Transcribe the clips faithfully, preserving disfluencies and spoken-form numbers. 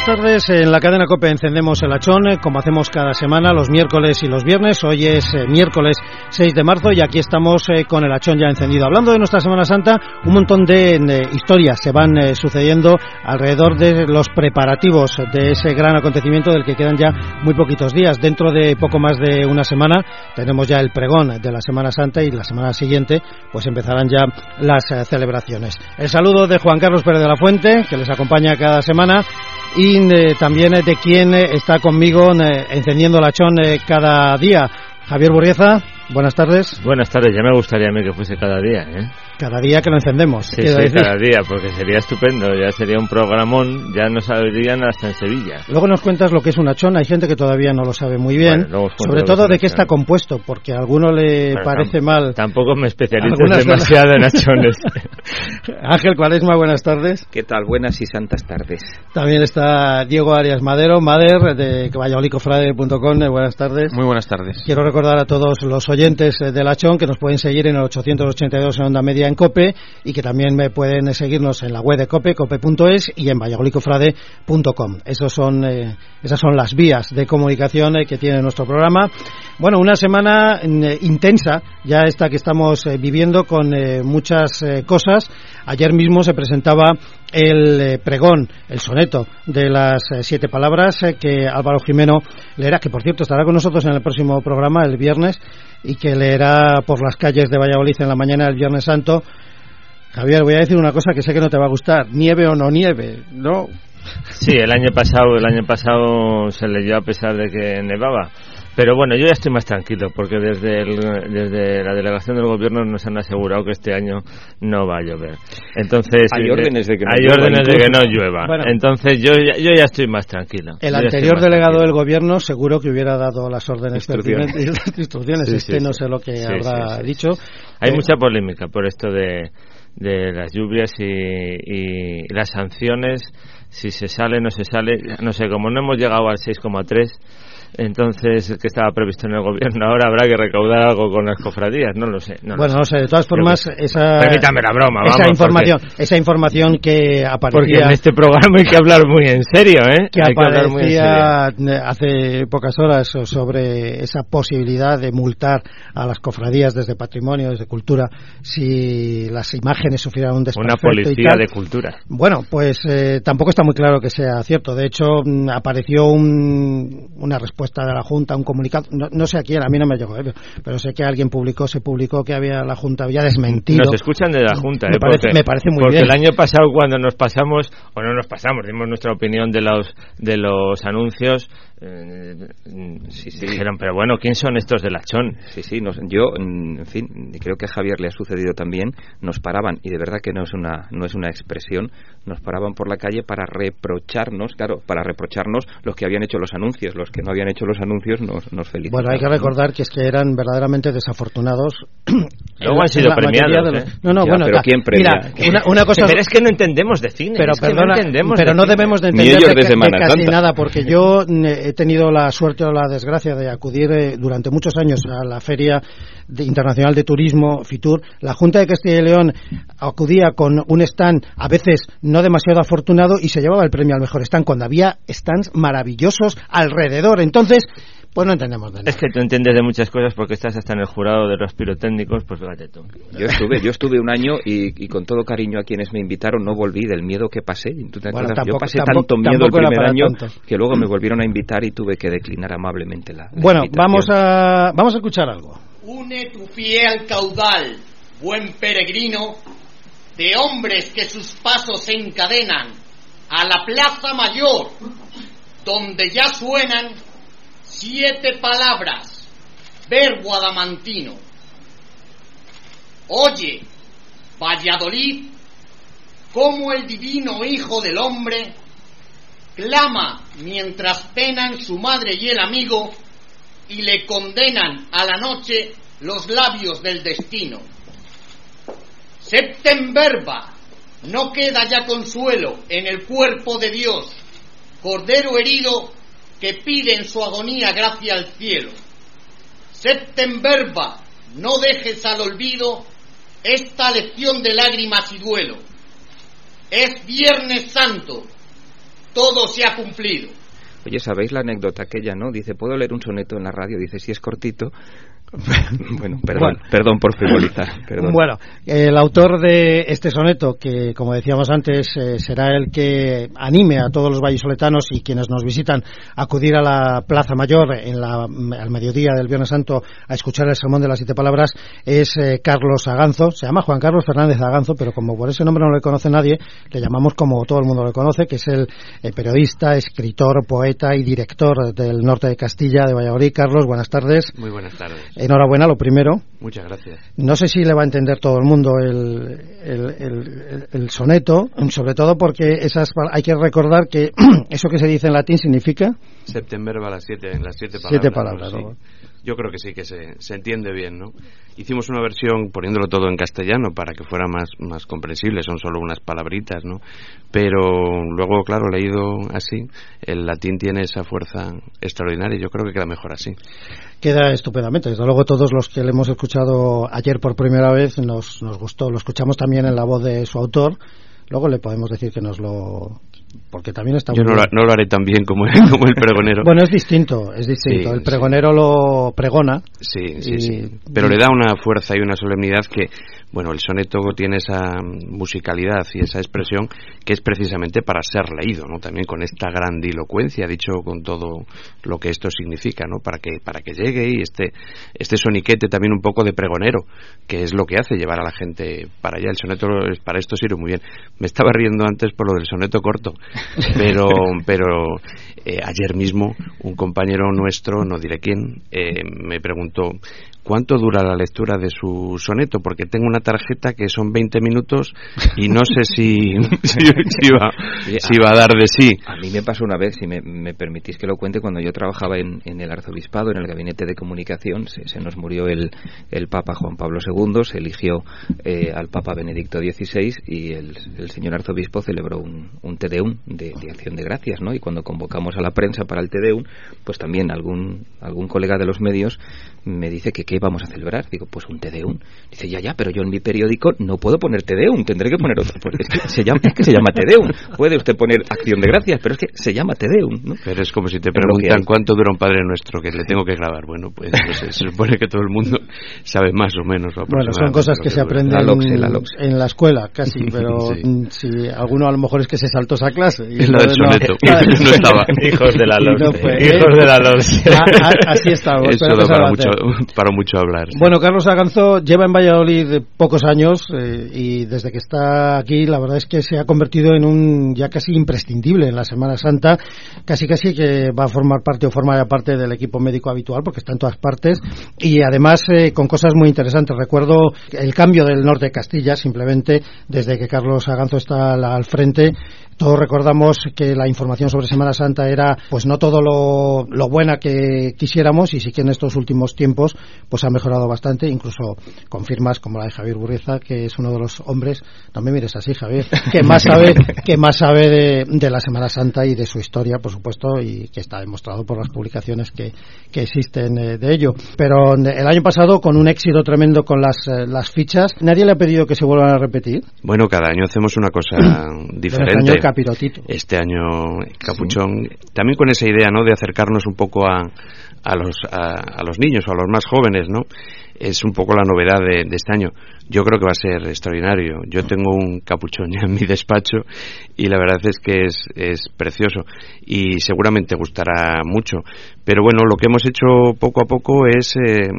tardes. En la cadena COPE encendemos el hachón, como hacemos cada semana, los miércoles y los viernes. Hoy es eh, miércoles seis de marzo y aquí estamos eh, con el hachón ya encendido. Hablando de nuestra Semana Santa, un montón de eh, historias se van eh, sucediendo alrededor de los preparativos de ese gran acontecimiento del que quedan ya muy poquitos días. Dentro de poco más de una semana tenemos ya el pregón de la Semana Santa y la semana siguiente pues empezarán ya las eh, celebraciones. El saludo de Juan Carlos Pérez de la Fuente, que les acompaña cada semana, y eh, también eh, de quien eh, está conmigo eh, encendiendo el hachón eh, cada día, Javier Burrieza. Buenas tardes. Buenas tardes, ya me gustaría a mí que fuese cada día, ¿eh? Cada día que lo encendemos. Sí, sí, decir? cada día, porque sería estupendo, ya sería un programón, ya nos saldrían hasta en Sevilla. Luego nos cuentas lo que es un hachón, hay gente que todavía no lo sabe muy bien, bueno, sobre todo de qué está compuesto, porque a alguno le bueno, parece mal. Tampoco me especializo demasiado en hachones. Ángel Cuaresma, buenas tardes. ¿Qué tal? Buenas y santas tardes. También está Diego Arias Madero, Mader, de valladolid cofrade punto com, buenas tardes. Muy buenas tardes. Quiero recordar a todos los oyentes del hachón que nos pueden seguir en el ochocientos ochenta y dos en Onda Media en COPE y que también me pueden seguirnos en la web de COPE, cope punto es y en valladolid cofrade punto com. Esos son, eh, esas son las vías de comunicación eh, que tiene nuestro programa. Bueno, una semana eh, intensa, ya esta que estamos eh, viviendo con eh, muchas eh, cosas. Ayer mismo se presentaba el eh, pregón, el soneto de las eh, siete palabras eh, que Álvaro Jimeno leerá, que por cierto estará con nosotros en el próximo programa el viernes y que leerá por las calles de Valladolid en la mañana del Viernes Santo. Javier, voy a decir una cosa que sé que no te va a gustar, nieve o no nieve, ¿no? Sí, el año pasado, el año pasado se leyó a pesar de que nevaba. Pero bueno, yo ya estoy más tranquilo porque desde el, desde la delegación del gobierno nos han asegurado que este año no va a llover. Entonces hay órdenes de que no hay llueva. Órdenes de que no llueva. Bueno, entonces yo ya, yo ya estoy más tranquilo. El anterior delegado del gobierno seguro que hubiera dado las órdenes pertinentes y las instrucciones. Sí, este sí, no sí. sé lo que sí, habrá sí, sí, dicho. Hay eh, mucha polémica por esto de de las lluvias y, y las sanciones, si se sale, no se sale, no sé, como no hemos llegado al seis coma tres, entonces que estaba previsto en el gobierno, ahora habrá que recaudar algo con las cofradías, no lo sé. No bueno, lo no sé, de todas formas, que, esa permítame la broma, esa vamos, información, porque, esa información que aparecía, porque en este programa hay que hablar muy en serio, ¿eh? Que hay aparecía que hace pocas horas sobre esa posibilidad de multar a las cofradías desde patrimonio, desde cultura, si las imágenes sufrieran un desperfecto. Una policía y tal. de cultura. Bueno, pues eh, tampoco está muy claro que sea cierto. De hecho, apareció un, una respuesta de la Junta, un comunicado, no, no sé a quién, a mí no me llegó, ¿eh? Pero sé que alguien publicó, se publicó que había la Junta había desmentido. Nos escuchan de la Junta, me, ¿eh? parece, porque, me parece muy porque bien. Porque el año pasado cuando nos pasamos, o no nos pasamos, dimos nuestra opinión de los de los anuncios, eh, sí, sí. dijeron, pero bueno, ¿quién son estos del hachón? Sí, sí, nos, yo, en fin, creo que a Javier le ha sucedido también, nos paraban, y de verdad que no es una no es una expresión, nos paraban por la calle para reprocharnos, claro, para reprocharnos los que habían hecho los anuncios, los que no habían hecho los anuncios nos, nos felicitaban. Bueno, hay que recordar, ¿no?, que es que eran verdaderamente desafortunados. Luego han sido premiados, los... ¿eh? No, no, ya, bueno, pero ¿quién premia? Mira, una, una cosa... Pero es que no entendemos de cine, pero, es perdona, que no entendemos pero de no cine. debemos de entender de, de, de, de casi nada, porque yo he tenido la suerte o la desgracia de acudir eh, durante muchos años a la Feria de, Internacional de Turismo, FITUR. La Junta de Castilla y León acudía con un stand a veces no demasiado afortunado y se llevaba el premio al mejor stand cuando había stands maravillosos alrededor. Entonces, pues no entendemos de nada. Es que tú entiendes de muchas cosas porque estás hasta en el jurado de los pirotécnicos, pues fíjate tú. Yo estuve, yo estuve un año y, y con todo cariño a quienes me invitaron no volví del miedo que pasé. ¿Tú te bueno, acuerdas? tampoco, yo pasé tampoco, tanto miedo el primer año tanto. que luego me volvieron a invitar y tuve que declinar amablemente la, la Bueno, invitación. vamos a vamos a escuchar algo. Une tu pie al caudal, buen peregrino, de hombres que sus pasos se encadenan a la plaza mayor, donde ya suenan siete palabras, verbo adamantino. Oye, Valladolid, como el divino Hijo del Hombre clama mientras penan su madre y el amigo y le condenan a la noche los labios del destino. Septemberba, no queda ya consuelo en el cuerpo de Dios, cordero herido que pide en su agonía gracia al cielo. Septemberba, no dejes al olvido esta lección de lágrimas y duelo. Es Viernes Santo, todo se ha cumplido. Oye, ¿sabéis la anécdota aquella, no? Dice, ¿puedo leer un soneto en la radio? Dice, si es cortito. Bueno, perdón, bueno. perdón por frivolizar. Perdón. Bueno, el autor de este soneto, que como decíamos antes, eh, será el que anime a todos los vallisoletanos y quienes nos visitan a acudir a la Plaza Mayor en la, al mediodía del Viernes Santo a escuchar el sermón de las siete palabras, es eh, Carlos Aganzo. Se llama Juan Carlos Fernández Aganzo, pero como por ese nombre no le conoce nadie, le llamamos como todo el mundo le conoce, que es el eh, periodista, escritor, poeta y director del Norte de Castilla, de Valladolid. Carlos, buenas tardes. Muy buenas tardes. Enhorabuena, lo primero. Muchas gracias. No sé si le va a entender todo el mundo el, el, el, el soneto, sobre todo porque esas hay que recordar que eso que se dice en latín significa... September va a las siete, en las siete palabras. Siete palabras, ¿no? ¿no? Sí. Yo creo que sí, que se, se entiende bien, ¿no? Hicimos una versión poniéndolo todo en castellano para que fuera más, más comprensible, son solo unas palabritas, ¿no? Pero luego, claro, leído así, el latín tiene esa fuerza extraordinaria y yo creo que queda mejor así. Queda estupendamente, desde luego todos los que le hemos escuchado ayer por primera vez nos, nos gustó, lo escuchamos también en la voz de su autor, luego le podemos decir que nos lo... porque también está yo muy no lo, no lo haré tan bien como, como el pregonero. Bueno, es distinto, es distinto. Sí, el pregonero sí. lo pregona. Sí, sí, y, sí. Pero y... le da una fuerza y una solemnidad que, bueno, el soneto tiene esa musicalidad y esa expresión que es precisamente para ser leído, ¿no? También con esta grandilocuencia, dicho con todo lo que esto significa, ¿no? Para que para que llegue y este este soniquete también un poco de pregonero, que es lo que hace llevar a la gente para allá. El soneto para esto sirve muy bien. Me estaba riendo antes por lo del soneto corto, pero pero eh, ayer mismo un compañero nuestro, no diré quién, eh, me preguntó ¿cuánto dura la lectura de su soneto? Porque tengo una tarjeta que son veinte minutos y no sé si, si, si, va, si va a dar de sí. A mí me pasó una vez, si me, me permitís que lo cuente, cuando yo trabajaba en, en el arzobispado, en el gabinete de comunicación, se, se nos murió el, el Papa Juan Pablo segundo, se eligió eh, al Papa Benedicto dieciséis y el, el señor arzobispo celebró un, un Te Deum de, de acción de gracias, ¿no? Y cuando convocamos a la prensa para el Te Deum, pues también algún, algún colega de los medios me dice que qué vamos a celebrar. Digo, pues un Te Deum. Dice, ya, ya, pero yo en mi periódico no puedo poner Te Deum, tendré que poner otro. Pues es que se llama, es que se llama Te Deum. Puede usted poner acción de gracias, pero es que se llama Te Deum, ¿no? Pero es como si te preguntan cuánto dura un Padre Nuestro, que le tengo que grabar. Bueno, pues no sé, se supone que todo el mundo sabe más o menos. Bueno, son cosas que, que se aprenden la Loxe, la Loxe. En la escuela, casi, pero sí. Si alguno a lo mejor es que se saltó esa clase. Y es la del soneto, no, no estaba. Hijos de la Loxe. No fue, Hijos de la Loxe. Así estamos. Eso da para mucho, para mucho hablar. Sí. Bueno, Carlos Aganzo lleva en Valladolid pocos años eh, y desde que está aquí la verdad es que se ha convertido en un ya casi imprescindible en la Semana Santa, casi casi que va a formar parte o forma parte del equipo médico habitual porque está en todas partes y además eh, con cosas muy interesantes. Recuerdo el cambio del norte de Castilla simplemente desde que Carlos Aganzo está al, al frente. Todos recordamos que la información sobre Semana Santa era pues no todo lo, lo buena que quisiéramos y sí que en estos últimos tiempos pues ha mejorado bastante, incluso con firmas como la de Javier Burriza, que es uno de los hombres, no me mires así Javier, que más sabe que más sabe de, de la Semana Santa y de su historia, por supuesto, y que está demostrado por las publicaciones que, que existen eh, de ello. Pero el año pasado, con un éxito tremendo con las, eh, las fichas, ¿nadie le ha pedido que se vuelvan a repetir? Bueno, cada año hacemos una cosa diferente. Este año Capirotito. Este año Capuchón, sí. También con esa idea, ¿no?, de acercarnos un poco a, a los a, a los niños o a los más jóvenes, ¿no? Es un poco la novedad de, de este año. Yo creo que va a ser extraordinario. Yo tengo un capuchón ya en mi despacho y la verdad es que es, es precioso y seguramente gustará mucho. Pero bueno, lo que hemos hecho poco a poco es eh,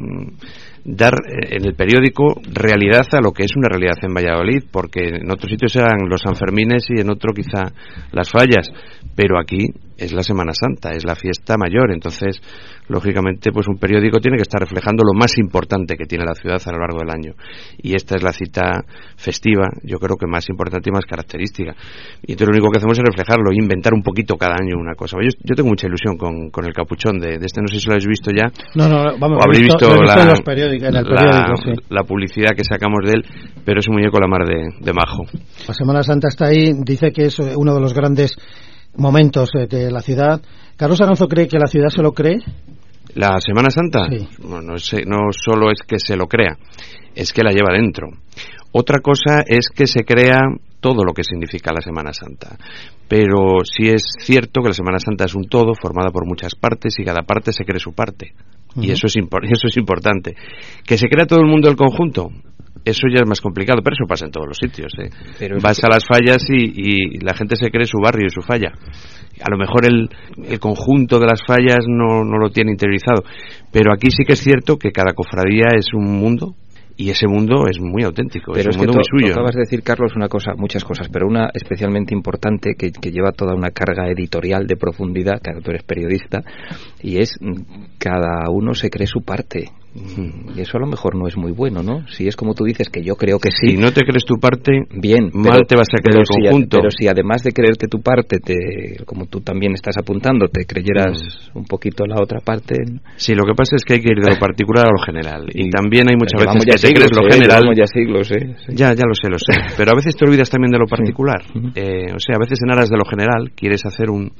dar en el periódico realidad a lo que es una realidad en Valladolid, porque en otros sitios eran los Sanfermines y en otro quizá las fallas, pero aquí es la Semana Santa, es la fiesta mayor, entonces lógicamente pues un periódico tiene que estar reflejando lo más importante que tiene la ciudad a lo largo del año, y esta es la cita festiva, yo creo que más importante y más característica, y entonces lo único que hacemos es reflejarlo, inventar un poquito cada año una cosa. Yo, yo tengo mucha ilusión con, con el capuchón de, de este, no sé si lo habéis visto ya, no, no, vamos, o habréis visto, visto, la, en los periódicos, en el periódico, la, sí. la publicidad que sacamos de él, pero es un muñeco la mar de, de majo. La Semana Santa está ahí, dice que es uno de los grandes momentos de la ciudad. ¿Carlos Aganzo cree que la ciudad se lo cree? ¿La Semana Santa? Sí. Bueno, no, es, no solo es que se lo crea, es que la lleva dentro. Otra cosa es que se crea todo lo que significa la Semana Santa. Pero sí es cierto que la Semana Santa es un todo formada por muchas partes y cada parte se cree su parte. Uh-huh. Y eso es, impor- eso es importante. ¿Que se crea todo el mundo el conjunto? Eso ya es más complicado, pero eso pasa en todos los sitios, ¿eh? Pero vas a las fallas y, y la gente se cree su barrio y su falla. A lo mejor el, el conjunto de las fallas no, no lo tiene interiorizado, pero aquí sí que es cierto que cada cofradía es un mundo. Y ese mundo es muy auténtico, pero es un es mundo que muy tú, suyo. tú acabas de decir, Carlos, una cosa, muchas cosas, pero una especialmente importante que, que lleva toda una carga editorial de profundidad, claro, tú eres periodista, y es cada uno se cree su parte. Y eso a lo mejor no es muy bueno, ¿no? Si es como tú dices, que yo creo que sí. Si no te crees tu parte, bien, mal pero, te vas a creer el si, conjunto. Pero si además de creerte tu parte, te, como tú también estás apuntando, te creyeras mm. un poquito la otra parte. Sí, lo que pasa es que hay que ir de lo particular a lo general. Y, y también hay muchas veces que siglos, te crees lo eh, general. Ya siglos, eh, sí. Ya, ya lo sé, lo sé. Pero a veces te olvidas también de lo particular. Sí. Eh, o sea, a veces en aras de lo general quieres hacer un...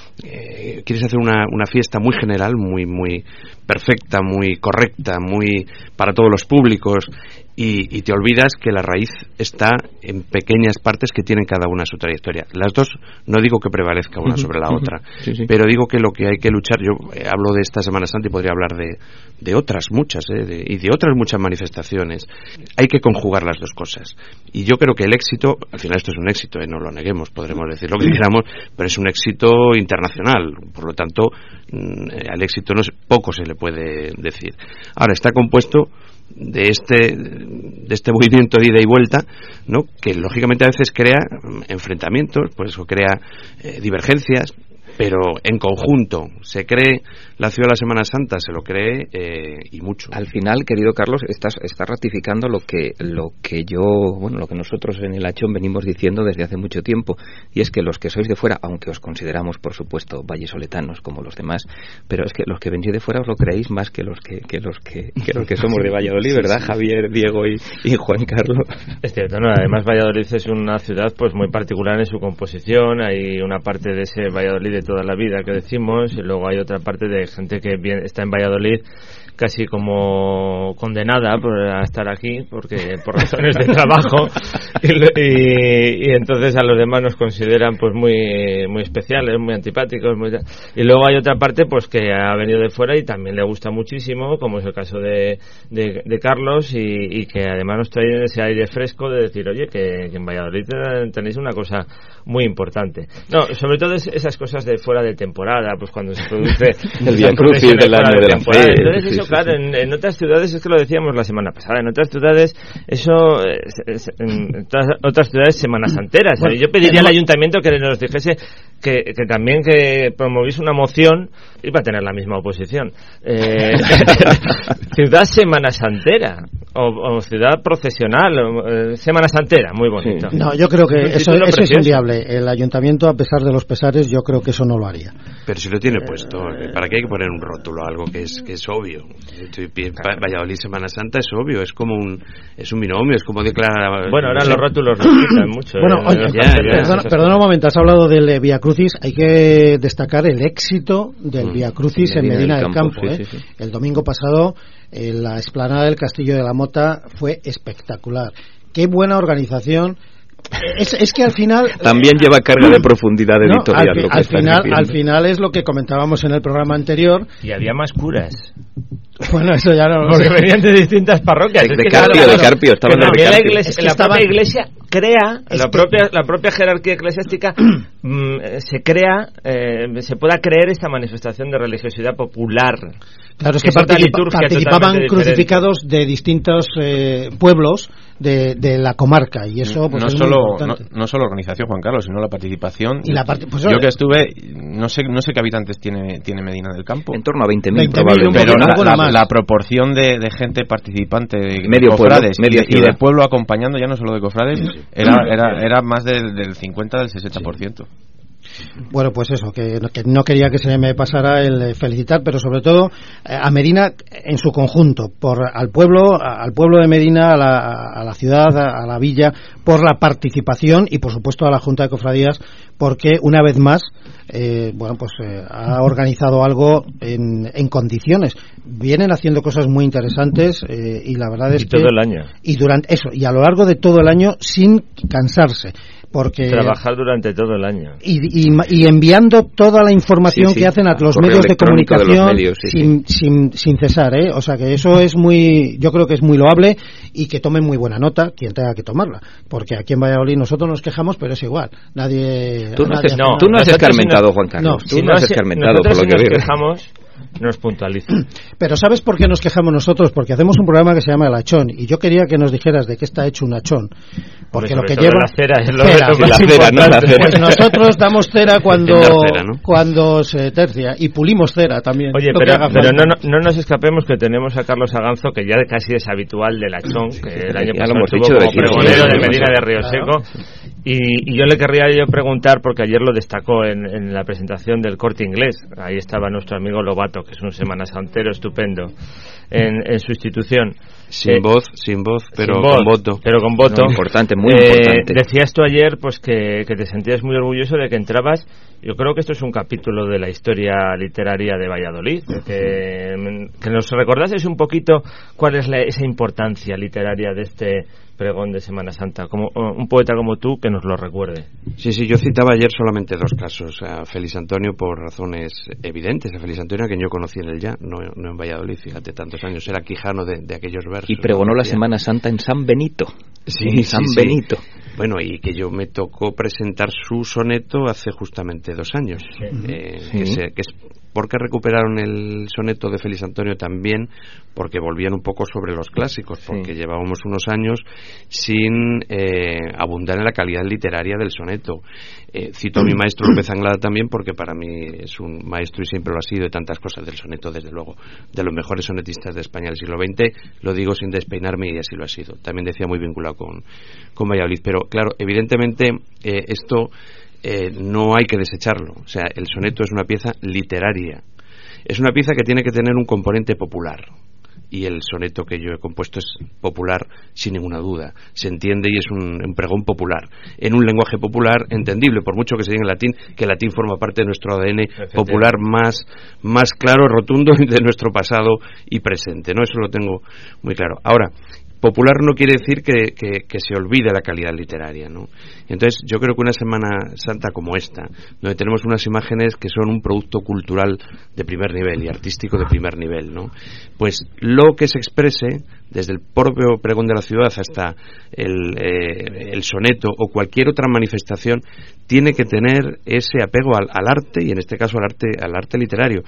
Eh, quieres hacer una, una fiesta muy general, muy muy perfecta, muy correcta, muy para todos los públicos y, y te olvidas que la raíz está en pequeñas partes que tienen cada una su trayectoria. Las dos, no digo que prevalezca una sobre la otra, sí, sí. pero digo que lo que hay que luchar, yo eh, hablo de esta Semana Santa y podría hablar de, de otras muchas eh, de, y de otras muchas manifestaciones. Hay que conjugar las dos cosas y yo creo que el éxito, al final esto es un éxito, eh, no lo neguemos, podremos decir lo que queramos, pero es un éxito internacional, por lo tanto al éxito no es, poco se le puede decir. Ahora está compuesto de este de este movimiento de ida y vuelta, ¿no? Que lógicamente a veces crea enfrentamientos, pues eso crea eh, divergencias, pero en conjunto se cree la ciudad de la Semana Santa, se lo cree eh, y mucho. Al final, querido Carlos, estás, estás ratificando lo que lo que yo, bueno, lo que nosotros en el Achón venimos diciendo desde hace mucho tiempo, y es que los que sois de fuera, aunque os consideramos por supuesto vallisoletanos como los demás, pero es que los que venís de fuera os lo creéis más que los que, que los que, que los que somos de Valladolid, ¿verdad? Sí, sí. Javier, Diego y, y Juan Carlos. Es cierto, ¿no? Además Valladolid es una ciudad pues muy particular en su composición, hay una parte de ese Valladolid de toda la vida que decimos y luego hay otra parte de gente que viene, está en Valladolid casi como condenada por a estar aquí porque por razones de trabajo y, y, y entonces a los demás nos consideran pues muy muy especiales, muy antipáticos, muy, y luego hay otra parte pues que ha venido de fuera y también le gusta muchísimo, como es el caso de, de, de Carlos y, y que además nos trae ese aire fresco de decir, oye, que, que en Valladolid tenéis una cosa muy importante. No, sobre todo es esas cosas de fuera de temporada, pues cuando se produce el Vía Crucis del año de la fe. Entonces eso, sí, claro, sí. En, en otras ciudades, es que lo decíamos la semana pasada, en otras ciudades, eso, es, es, en otras, otras ciudades semanas santeras. Bueno, yo pediría al ayuntamiento que nos dijese que, que también que promoviese una moción, iba a tener la misma oposición, eh, ciudad semana santera, o, o ciudad procesional, o, eh, semana santera, muy bonito. Sí. No, yo creo que eso, eso es inviable. El ayuntamiento, a pesar de los pesares, yo creo que eso no lo haría. Pero si lo tiene puesto, ¿para qué hay que poner un rótulo? Algo que es que es obvio. Valladolid Semana Santa es obvio, es como un es un binomio, es como declarar. Bueno, ahora los rótulos lo quitan mucho. Bueno, eh, oye, ya, ya, perdona, perdona un momento, has hablado del Vía Crucis, hay que destacar el éxito del mm, Vía Crucis en Medina del Campo. Campo sí, ¿eh? sí, sí. El domingo pasado, eh, la explanada del Castillo de la Mota fue espectacular. Qué buena organización. Es, es que al final también lleva carga de profundidad editorial. No, al, lo que al final, al final es lo que comentábamos en el programa anterior. Y había más curas. Bueno, eso ya no. Porque venían de distintas parroquias. De, es de que Carpio, claro, de Carpio, estaban que de la, Carpio. iglesia, es que la estaba... propia iglesia crea, es la que... propia la propia jerarquía eclesiástica mm, se crea, eh, se pueda creer esta manifestación de religiosidad popular. Claro, es que, que participa, participaban crucificados de distintos eh, pueblos de, de la comarca y eso pues, no es solo muy no, no solo organización, Juan Carlos, sino la participación. Y la part- pues, yo que estuve, no sé no sé qué habitantes tiene tiene Medina del Campo. En torno a veinte mil probablemente. Pero la, la, la proporción de, de gente participante, de, medio de cofrades pueblo, y, y de pueblo acompañando, ya no solo de cofrades, era era era más del, del cincuenta, del sesenta por ciento. Bueno, pues eso, que, que no quería que se me pasara el felicitar, pero sobre todo eh, a Medina en su conjunto, por al pueblo, al pueblo de Medina, a la, a la ciudad, a, a la villa, por la participación y por supuesto a la Junta de Cofradías, porque una vez más, eh, bueno, pues eh, ha organizado algo en, en condiciones. Vienen haciendo cosas muy interesantes eh, y la verdad es y que todo el año y durante eso y a lo largo de todo el año sin cansarse. Porque trabajar durante todo el año y, y, y enviando toda la información sí, sí, que hacen a los correo medios de comunicación de los medios, sí, sin, sí. sin sin cesar, ¿eh? O sea que eso es muy, yo creo que es muy loable y que tomen muy buena nota quien tenga que tomarla, porque aquí en Valladolid nosotros nos quejamos, pero es igual, nadie. Tú no, nadie has, no, tú no has escarmentado, si Juan Carlos. No, tú si no has escarmentado, por lo que nos veo. quejamos, nos puntualizan. Pero ¿sabes por qué nos quejamos nosotros? Porque hacemos un programa que se llama El Hachón y yo quería que nos dijeras de qué está hecho un hachón. Porque lo que lleva la cera es lo, cera. lo más La cera, ¿no? La cera. Pues nosotros damos cera cuando cera, ¿no? cuando se tercia y pulimos cera también. Oye, lo que pero, haga pero falta. no, no, no nos escapemos que tenemos a Carlos Aganzo, que ya casi es habitual del Hachón, que el año Ya lo pasado hemos estuvo dicho de como aquí, pregonero sí, de sí, Medina sí. de Río Claro. Seco. Y, y yo le querría yo preguntar, porque ayer lo destacó en, en la presentación del Corte Inglés, ahí estaba nuestro amigo Lobato, que es un Semana Santero estupendo en, en su institución. Sin Eh, voz, sin voz, pero sin con voz, voto. Pero con voto. No, importante, muy Eh, importante. Decías tú ayer pues que, que te sentías muy orgulloso de que entrabas. Yo creo que esto es un capítulo de la historia literaria de Valladolid. De que, que nos recordases un poquito cuál es la, esa importancia literaria de este pregón de Semana Santa. Como un poeta como tú que nos lo recuerde. Sí, sí, yo citaba ayer solamente dos casos. A Félix Antonio por razones evidentes. A Félix Antonio, a quien yo conocí en el Ya, no, no en Valladolid, fíjate, tantos años. Era quijano de, de aquellos versos. Y pregonó ¿no? la Ya. Semana Santa en San Benito. Sí, en sí, San sí. Benito. Bueno, y que yo me tocó presentar su soneto hace justamente dos años. Sí. Eh, Sí. que, se, que es porque recuperaron el soneto de Félix Antonio también, porque volvían un poco sobre los clásicos, porque Sí. llevábamos unos años sin eh, abundar en la calidad literaria del soneto. Eh, cito a mi maestro López Anglada también, porque para mí es un maestro y siempre lo ha sido de tantas cosas del soneto, desde luego, de los mejores sonetistas de España del siglo veinte, lo digo sin despeinarme y así lo ha sido. También decía muy vinculado con, con Valladolid, pero claro, evidentemente eh, esto eh, no hay que desecharlo. O sea, el soneto es una pieza literaria, es una pieza que tiene que tener un componente popular. Y el soneto que yo he compuesto es popular sin ninguna duda, se entiende y es un, un pregón popular, en un lenguaje popular entendible, por mucho que se diga en latín, que el latín forma parte de nuestro A D N popular más, más claro, rotundo de nuestro pasado y presente, ¿no? Eso lo tengo muy claro. Ahora, popular no quiere decir que, que, que se olvide la calidad literaria, ¿no? Entonces, yo creo que una Semana Santa como esta, donde tenemos unas imágenes que son un producto cultural de primer nivel y artístico de primer nivel, ¿no? Pues lo que se exprese, desde el propio pregón de la ciudad hasta el, eh, el soneto o cualquier otra manifestación, tiene que tener ese apego al, al arte, y en este caso al arte, al arte literario,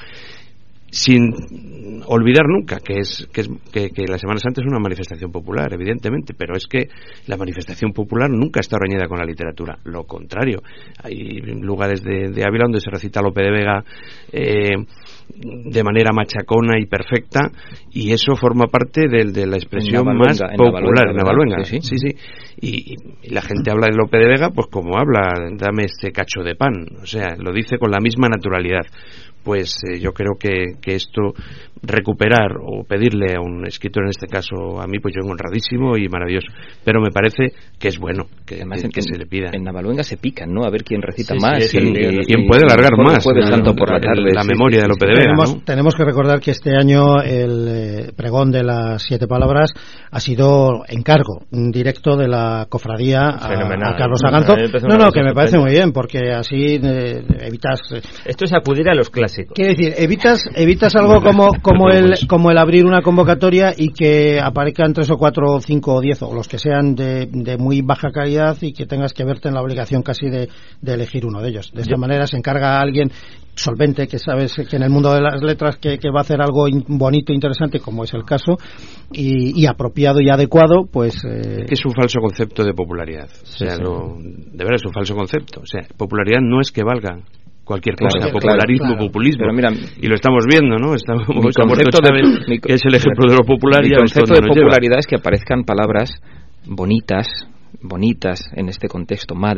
sin olvidar nunca que es, que, es que, que la Semana Santa es una manifestación popular, evidentemente, pero es que la manifestación popular nunca está reñida con la literatura, lo contrario. Hay lugares de, de Ávila donde se recita Lope de Vega eh, de manera machacona y perfecta, y eso forma parte de, de la expresión más popular en Navaluenga. Sí, sí, sí. Y, y la gente habla de Lope de Vega pues como habla, dame este cacho de pan, o sea, lo dice con la misma naturalidad. Pues eh, yo creo que, que esto, recuperar o pedirle a un escritor, en este caso a mí, pues yo vengo honradísimo y maravilloso, pero me parece que es bueno que, Además, que, en, que se le pida. En Navaluenga se pican, ¿no? A ver quién recita Sí, más. sí, y, sí, y, ¿Quién y, puede alargar y, más? Jueves La, Santo por la tarde. la sí, memoria sí, de sí, Lope de Vega, Tenemos, ¿no? tenemos que recordar que este año el eh, pregón de las siete palabras ha sido encargo directo de la cofradía a, a Carlos Aganzo. No, no, que me parece muy bien, porque así eh, evitas... Eh, Esto es acudir a los clásicos. Quiero decir, evitas evitas algo como como el como el abrir una convocatoria y que aparezcan tres o cuatro o cinco o diez o los que sean de, de muy baja calidad y que tengas que verte en la obligación casi de, de elegir uno de ellos. De esta manera se encarga a alguien solvente, que sabes que en el mundo de las letras que, que va a hacer algo in, bonito, interesante, como es el caso, y, y apropiado y adecuado, pues... Eh... Es que es un falso concepto de popularidad. Sí, o sea, sí. no, de verdad es un falso concepto. O sea, popularidad no es que valga cualquier cosa, Claro, popularismo, claro, claro. populismo. Pero mira, y lo estamos viendo, ¿no? Estamos, mi como concepto Chávez, de, mi, que es el ejemplo de lo popular, mi y ya ves concepto dónde de nos lleva. popularidad es que aparezcan palabras bonitas, bonitas en este contexto, madre,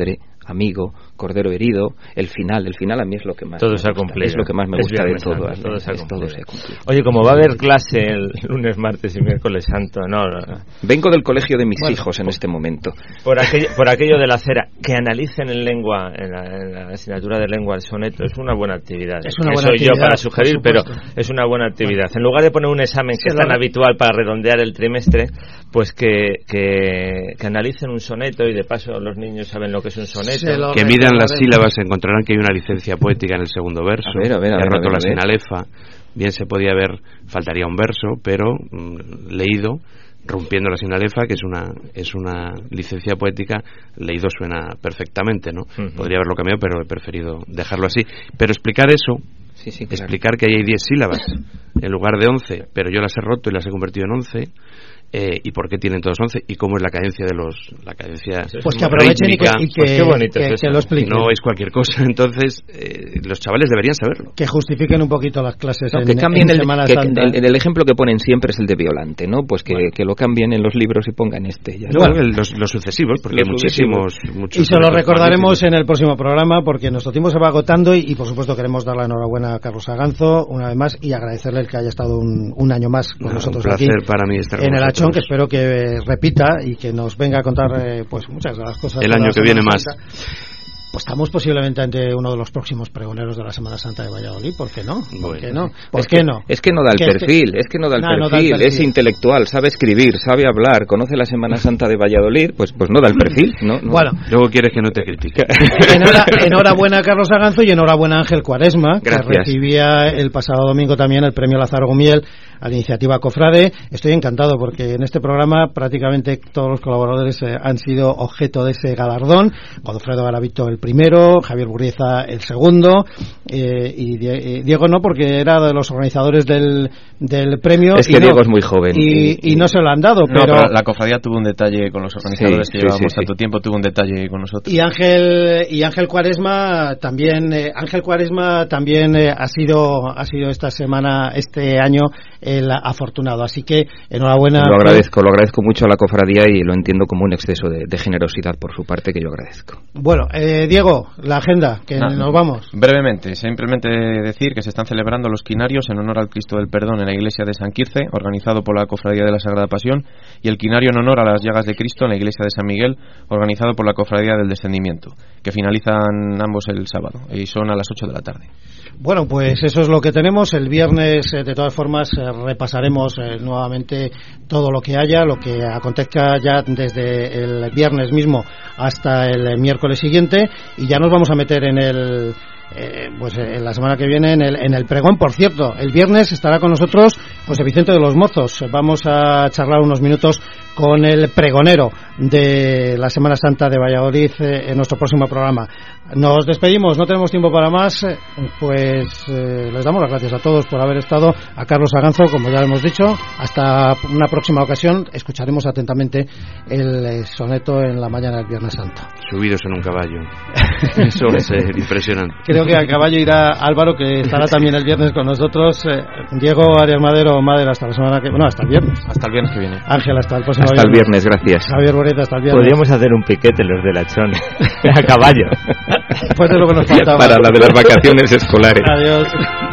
amigo, cordero herido, el final, el final a mí es lo que más todo me se ha gusta, cumplido. es lo que más me Es gusta de Viernes todo, Santo, todo se ha es todo cumplido. se ha cumplido. Oye, como va a haber clase el lunes, martes y miércoles santo, no, no. Vengo del colegio de mis Bueno, hijos en este momento. Por aquello, por aquello de la cera, que analicen en lengua, en la, en la asignatura de lengua el soneto, es una buena actividad. Es una Que buena soy actividad, yo para sugerir, pero supuesto. es una buena actividad. En lugar de poner un examen que Se es tan lo- habitual para redondear el trimestre, pues que, que, que analicen un soneto y de paso los niños saben lo que es un soneto. Se lo Que midan las recordaremos. sílabas, encontrarán que hay una licencia poética en el segundo verso. A ver, a ver, a He ver, roto a ver, la a ver. sinalefa. Bien se podía haber, faltaría un verso, pero mm, leído, rompiendo la sinalefa, que es una es una licencia poética, leído suena perfectamente, ¿no? Uh-huh. Podría haberlo cambiado, pero he preferido dejarlo así. Pero explicar eso, Sí, sí, claro. explicar que ahí hay diez sílabas en lugar de once, pero yo las he roto y las he convertido en once. Eh, y por qué tienen todos once y cómo es la cadencia de los la cadencia Pues que aprovechen y que, y que, Pues qué bonito que- es que eso. lo expliquen. no es cualquier cosa. Entonces eh, los chavales deberían saberlo. Que justifiquen un poquito las clases No, en, que cambien en el, Semana que- Santa. el, el ejemplo que ponen siempre es el de Violante, ¿no? Pues que, Bueno. que lo cambien en los libros y pongan este. Ya No, está. el- los, los sucesivos, porque Los hay muchísimos, muchos Y se lo sonetos recordaremos magníficos. en el próximo programa porque nuestro tiempo se va agotando y, y, por supuesto queremos dar la enhorabuena a Carlos Aganzo una vez más y agradecerle el que haya estado un, un año más con Nada, nosotros un placer aquí para mí estar con en el vosotros. Achón, que espero que eh, repita y que nos venga a contar eh, pues muchas de las cosas El de año la que viene Semana más. Santa. Pues estamos posiblemente ante uno de los próximos pregoneros de la Semana Santa de Valladolid, ¿por qué no? ¿Por Bueno. qué no? ¿Por es qué que, no? Es que no da el Que este- perfil, es que no da el, No, perfil, no da el perfil. es intelectual, sabe escribir, sabe hablar, conoce la Semana Santa de Valladolid, pues pues no da el perfil, ¿no? no. Bueno, Luego quieres que no te critique. Enhora- enhorabuena a Carlos Aganzo y enhorabuena a Ángel Cuaresma, que Gracias. recibía el pasado domingo también el premio Lázaro Gumiel a la iniciativa Cofrade. Estoy encantado porque en este programa prácticamente todos los colaboradores eh, han sido objeto de ese galardón. Godofredo Garavito el primero, Javier Burrieza el segundo, eh, y Die- eh, Diego no, porque era de los organizadores del, del premio. Es y que no- Diego es muy joven. Y, y no se lo han dado, No, pero... pero la cofradía tuvo un detalle con los organizadores Sí, que sí, llevábamos sí, tanto sí. tiempo, tuvo un detalle con nosotros. Y Ángel y Ángel Cuaresma también eh, Ángel Cuaresma también eh, ha sido ha sido esta semana este año el afortunado, así que enhorabuena. Lo agradezco, lo agradezco mucho a la cofradía y lo entiendo como un exceso de, de generosidad por su parte que yo agradezco. Bueno, eh, Diego, la agenda, que No, nos vamos. Brevemente, simplemente decir que se están celebrando los quinarios en honor al Cristo del Perdón en la iglesia de San Quirce, organizado por la Cofradía de la Sagrada Pasión, y el quinario en honor a las llagas de Cristo en la iglesia de San Miguel, organizado por la Cofradía del Descendimiento, que finalizan ambos el sábado y son a las ocho de la tarde. Bueno, pues eso es lo que tenemos. El viernes, eh, de todas formas, eh, repasaremos eh, nuevamente todo lo que haya, lo que acontezca ya desde el viernes mismo hasta el eh, miércoles siguiente, y ya nos vamos a meter en el... Eh, pues eh, la semana que viene en el, en el pregón. Por cierto, el viernes estará con nosotros José Vicente de los Mozos. Vamos a charlar unos minutos con el pregonero de la Semana Santa de Valladolid eh, en nuestro próximo programa. Nos despedimos, no tenemos tiempo para más, eh, pues eh, les damos las gracias a todos por haber estado, a Carlos Aganzo, como ya hemos dicho. Hasta una próxima ocasión, escucharemos atentamente el eh, soneto en la mañana del Viernes Santo. Subidos en un caballo. Eso es eh, impresionante. Creo que a caballo irá Álvaro, que estará también el viernes con nosotros. Eh, Diego Arias Madero, Madero, hasta la semana que... Bueno, hasta el viernes. Hasta el viernes que viene. Ángel, hasta el próximo Hasta el viernes, gracias. Javier Boreta, hasta el viernes. Podríamos hacer un piquete los del Achón a caballo. Después de lo que nos faltaba. Para la de las vacaciones escolares. Adiós.